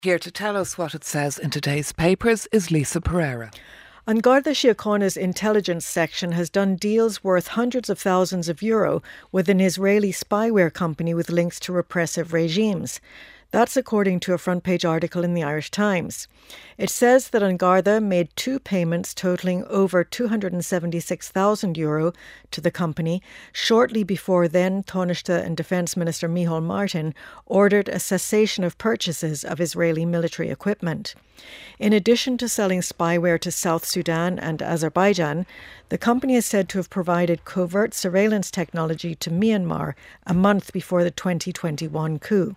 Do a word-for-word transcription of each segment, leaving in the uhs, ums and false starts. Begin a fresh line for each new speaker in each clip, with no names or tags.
Here to tell us what it says in today's papers is Lisa Pereira.
An Garda Síochána's intelligence section has done deals worth hundreds of thousands of euro with an Israeli spyware company with links to repressive regimes. That's according to a front-page article in the Irish Times. It says that An Garda made two payments totalling over two hundred seventy-six thousand euro to the company shortly before then Taoiseach and Defence Minister Micheál Martin ordered a cessation of purchases of Israeli military equipment. In addition to selling spyware to South Sudan and Azerbaijan, the company is said to have provided covert surveillance technology to Myanmar a month before the twenty twenty-one coup.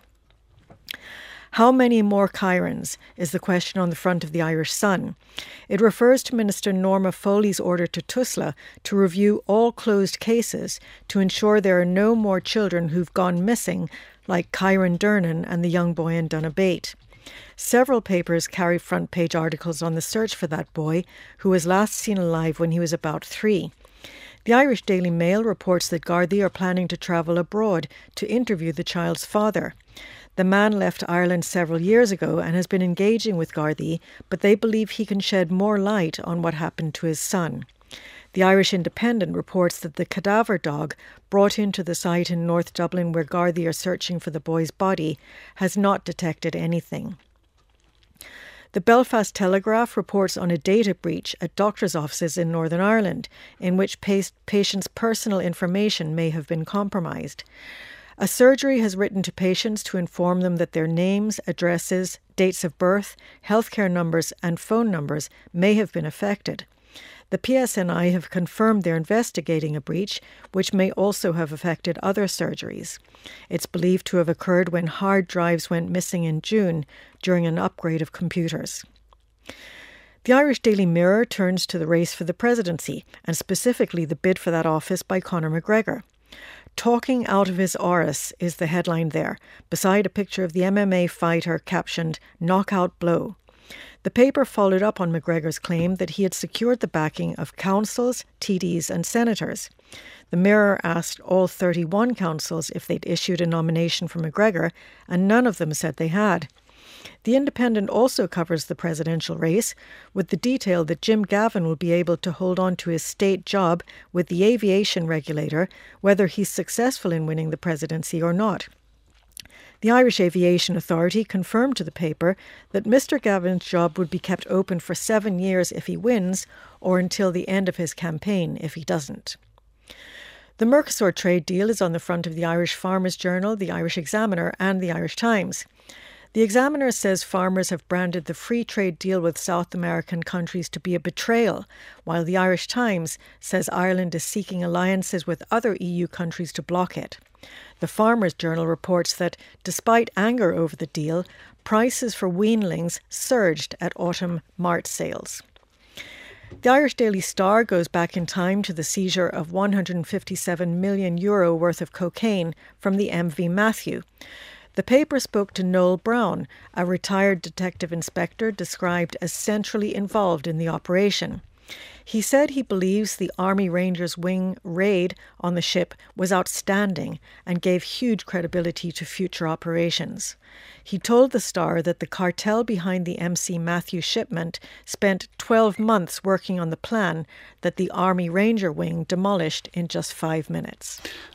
How many more Chirons is the question on the front of the Irish Sun. It refers to Minister Norma Foley's order to Tusla to review all closed cases to ensure there are no more children who've gone missing, like Chiron Dernan and the young boy in Donabate. Several papers carry front-page articles on the search for that boy, who was last seen alive when he was about three. The Irish Daily Mail reports that Gardaí are planning to travel abroad to interview the child's father. The man left Ireland several years ago and has been engaging with Gardaí, but they believe he can shed more light on what happened to his son. The Irish Independent reports that the cadaver dog brought into the site in North Dublin where Gardaí are searching for the boy's body has not detected anything. The Belfast Telegraph reports on a data breach at doctors' offices in Northern Ireland, in which patients' personal information may have been compromised. A surgery has written to patients to inform them that their names, addresses, dates of birth, healthcare numbers and phone numbers may have been affected. The P S N I have confirmed they're investigating a breach, which may also have affected other surgeries. It's believed to have occurred when hard drives went missing in June during an upgrade of computers. The Irish Daily Mirror turns to the race for the presidency, and specifically the bid for that office by Conor McGregor. Talking out of his auris is the headline there, beside a picture of the M M A fighter captioned "Knockout Blow." The paper followed up on McGregor's claim that he had secured the backing of councils, T Ds and senators. The Mirror asked all thirty-one councils if they'd issued a nomination for McGregor, and none of them said they had. The Independent also covers the presidential race, with the detail that Jim Gavin will be able to hold on to his state job with the aviation regulator, whether he's successful in winning the presidency or not. The Irish Aviation Authority confirmed to the paper that Mister Gavin's job would be kept open for seven years if he wins, or until the end of his campaign if he doesn't. The Mercosur trade deal is on the front of the Irish Farmers Journal, the Irish Examiner and the Irish Times. The Examiner says farmers have branded the free trade deal with South American countries to be a betrayal, while the Irish Times says Ireland is seeking alliances with other E U countries to block it. The Farmers Journal reports that, despite anger over the deal, prices for weanlings surged at autumn mart sales. The Irish Daily Star goes back in time to the seizure of one hundred fifty-seven million euro worth of cocaine from the M V Matthew. The paper spoke to Noel Brown, a retired detective inspector described as centrally involved in the operation. He said he believes the Army Rangers Wing raid on the ship was outstanding and gave huge credibility to future operations. He told the Star that the cartel behind the M C Matthew shipment spent twelve months working on the plan that the Army Ranger Wing demolished in just five minutes.